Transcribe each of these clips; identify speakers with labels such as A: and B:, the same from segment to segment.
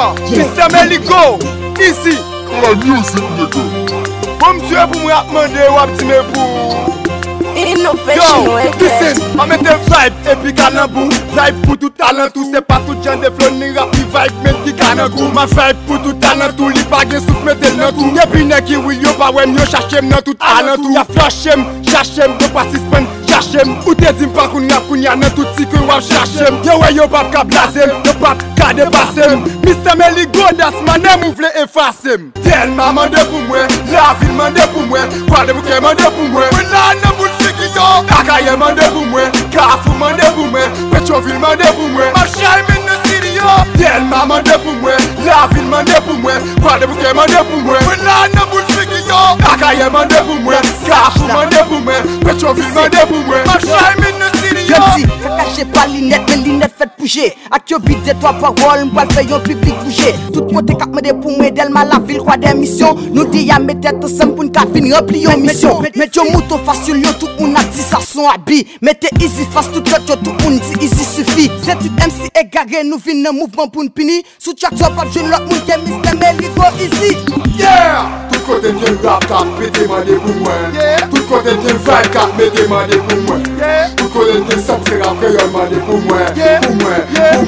A: Yeah, Mr. Meligo, ici.
B: La music, nigga.
A: Bon Dieu pour moi demander ou abtimer pour. Yo, listen, on met des vibes et puis canabou. Vibe pour tout talent, tout c'est pas tout genre de flow ni rap ni vibe mais qui canagou. Ma vibe pour tout talent, tout li pas gen souffle mettez dans tout. Y'a puis nèg qui will yo pas ouais mieux chercher dans tout talent tout. Y'a flash chercher de pas suspend. Cherchem, ou te dim pa kounya nan tout si que wap cherchem. Yo ouais yo pap ka blasem, yo pap ka dépasem. Mr. Meligo das manem ou vle effacem. Tellement mande pour moi, la ville mande pour moi, quoi de bouquet mande pour moi. When la nan boule fiki yo, Akaye mande pour moi, Carrefour mande pour moi, Petroville mande pour moi. Marshall in the city yo, tellement mande pour moi, la ville mande pour moi, quoi de bouquet mande pour moi. When la nan boule fiki yo, Akaye mande pour moi, Carrefour mande pour moi, Petroville mande pour moi.
C: Je dis, caché pas l'inette, mais l'inette fait bouger. Avec yo beat de trois paroles, m'boile fait yon public bouger. Tout côté cap me pour moi, Delma la ville, roi des missions. Nous dit y'a mes têtes ensemble pour nous finir remplir yon mission. Mettez yo mouton facile, yo tout on a dit ça son habit. Mettez easy face tout l'autre, yo tout on dit easy suffit. C'est tout MC égaré, nous vin un mouvement pour nous punir. Sous chaque soir, pas de jeune l'autre monde qui est Mr. Meligo easy.
A: Yeah! Tout côté de rap, cap me demander pour moi. Tout côté de vibe, cap me demander pour moi. Tout côté de sortir après, yon demandé pour moi. Pour moi, pour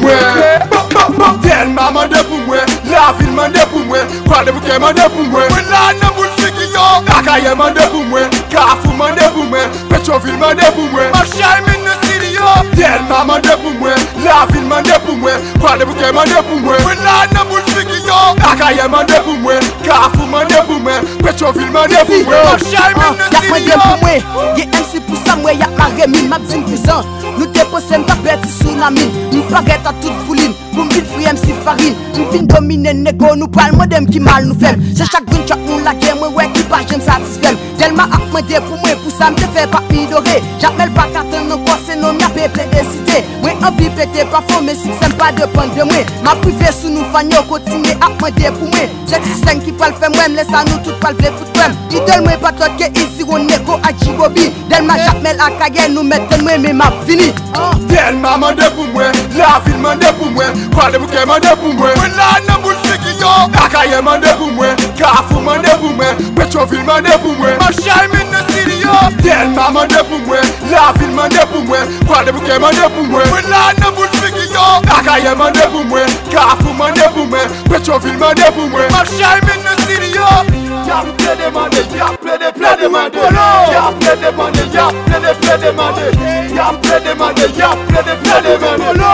A: moi. Tellement mandé pour moi, la ville mandé pour moi, quoi de bouquet mandé pour moi. When la nan boule fiki yo, Akaye mandé pour moi, Carrefour mandé pour moi, Petroville mandé pour moi. Marshall in the city yo, tellement mandé pour moi, la ville mandé pour moi, quoi de bouquet mandé pour moi. When la nan boule fiki yo, Akaye mandé pour moi, Carrefour mandé pour moi, Petroville mandé pour moi. Marshall in the city yo.
C: Y'a MC pour ça, moi y'a ma remine, ma bzine puissant. Nous déposons ma bête sous la mine. Nous paraît à toute pouline, pour m'vin free MC farine. Nous fin dominer négo, nous parle modem qui mal nous fait. C'est chaque gun chak nous la guerre, moi ouais qui pas j'aime satisfait. Tellement à demander pour moi, pour ça me fait pas m'idorer. J'appelle pas qu'attendre encore, c'est non m'a peuple décidé. Moi envie péter pas fort, mais si c'est pas dépendre de moi. Ma privé sous nous fanyo, continuer à demander pour moi. C'est système qui peut le faire, moi, laisse à nous tout pas le faire foutre moi. Idole moi pas toi qui ici, on négo à Djibobi. Delma j'appelle Akaye, nous mettons moi, mais ma fini.
A: Delma mandé pour moi, la ville mandé pour moi, quoi de bouquet mandé pour moi. When la nan boule fiki yo, Akaye mandé pour moi, Carrefour mandé pour moi, Petroville mandé pour moi. Marshall in the city yo, Delma mandé pour moi, la ville mandé pour moi, quoi de bouquet mandé pour moi. When la nan boule fiki yo, Akaye mandé pour moi, Carrefour mandé pour moi, Petroville mandé pour moi. Marshall in the city yo, y'a plein demandé, y'a plein demandé, y'a plein demandé, y'a plein demandé, y'a plein demandé, y'a plein demandé.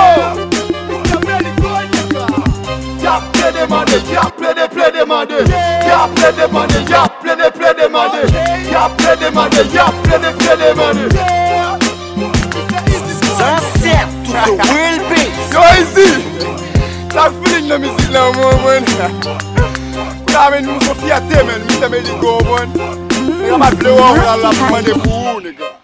A: Y'a plein demandé, y'a plein demandé, y'a plein demandé, y'a plein demandé, y'a plein demandé, y'a plein demandé.
C: Ça sert tout le real beat.
A: Yo easy, ça feeling la musique là man. Pour la nous faut fierté man, Mr. Meligo man. Nigga ma flow on la demander pour nigga.